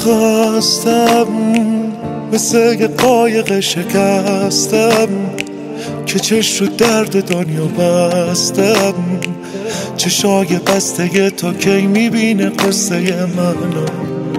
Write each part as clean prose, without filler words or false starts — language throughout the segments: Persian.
خواستم مثل یه قایق شکستم که چشم رو درد دنیا بستم، چشای بسته تا کی میبینه قصه منو.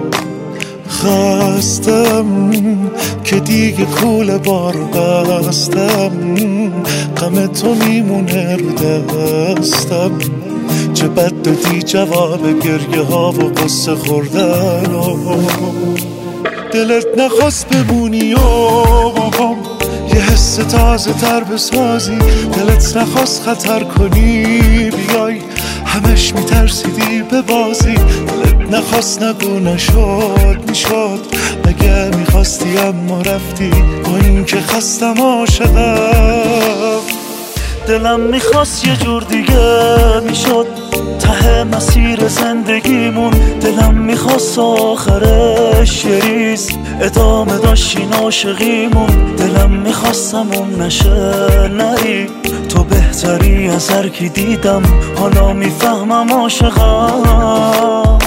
خواستم که دیگه کوله بارو بستم، غم تو میمونه رو دستم، چه بد دادی جواب گریه ها و قصه خوردن و دلت نخواست بمونی و یه حس تازه تر بسازی، دلت نخواست خطر کنی بیای، همش میترسیدی به بازی، دلت نخواست نگو نشد میشد، اگه میخواستی اما رفتی، با این که خستم عاشقم. دلم میخواست یه جور دیگه میشد ته مسیر زندگیمون، دلم میخواست آخرش یه ریز ادامه داشتین عاشقیمون، دلم میخواستم نشه نری، تو بهتری از هر کی دیدم، حالا میفهمم عاشقم.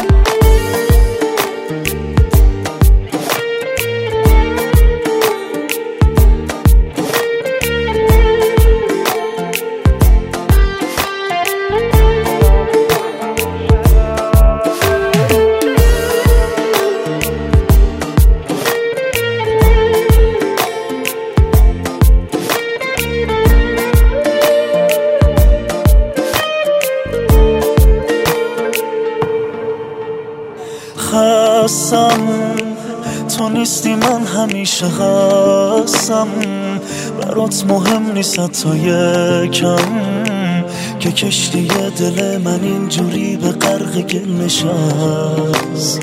خستم تو نیستی، من همیشه خستم، برات مهم نیست حتی یکم که کشتی دل من اینجوری به غرق گل نشست.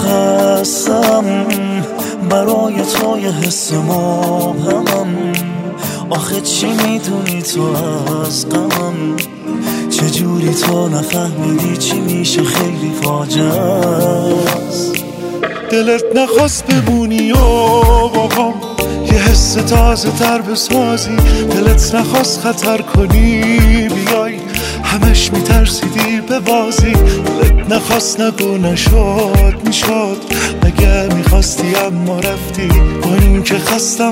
خستم برای تو یه حس مبهمم، آخه چی میدونی تو از غمم، چجوری تو نفهمیدی چی میشه خیلی فاجعه است. دلت نخواست بمونی و باقام یه حس تازه تر بسازی، دلت نخواست خطر کنی بیای، همش میترسیدی به بازی، دلت نخواست نگو نشد میشد، اگه میخواستی اما رفتی، با این که خستم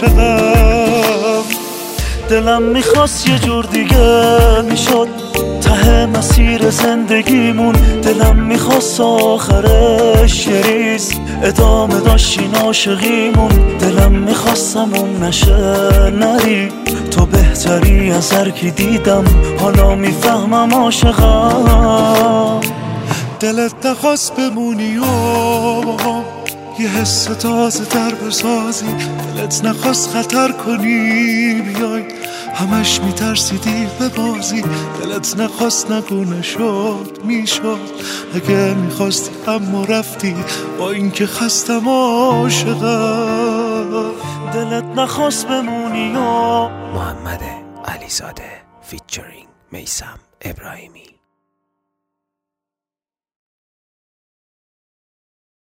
عاشقم. دلم میخواست یه جور دیگه میشد ته مسیر زندگیمون، دلم میخواست آخرش یه ریز ادامه داشتین عاشقیمون، دلم میخواستم نشه نری، تو بهتری از هر کی دیدم، حالا میفهمم عاشقم. دلت نخواست بمونی و یه حس تازه تر بسازی، دلت نخواست خطر کنی بیای، همش میترسیدی به بازی، دلت نخواست نگو نشد میشد، اگه میخواستی اما رفتی، با این که خستم عاشقم. دلت نخواست بمونی و محمد علیزاده فیچرینگ میثم ابراهیمی.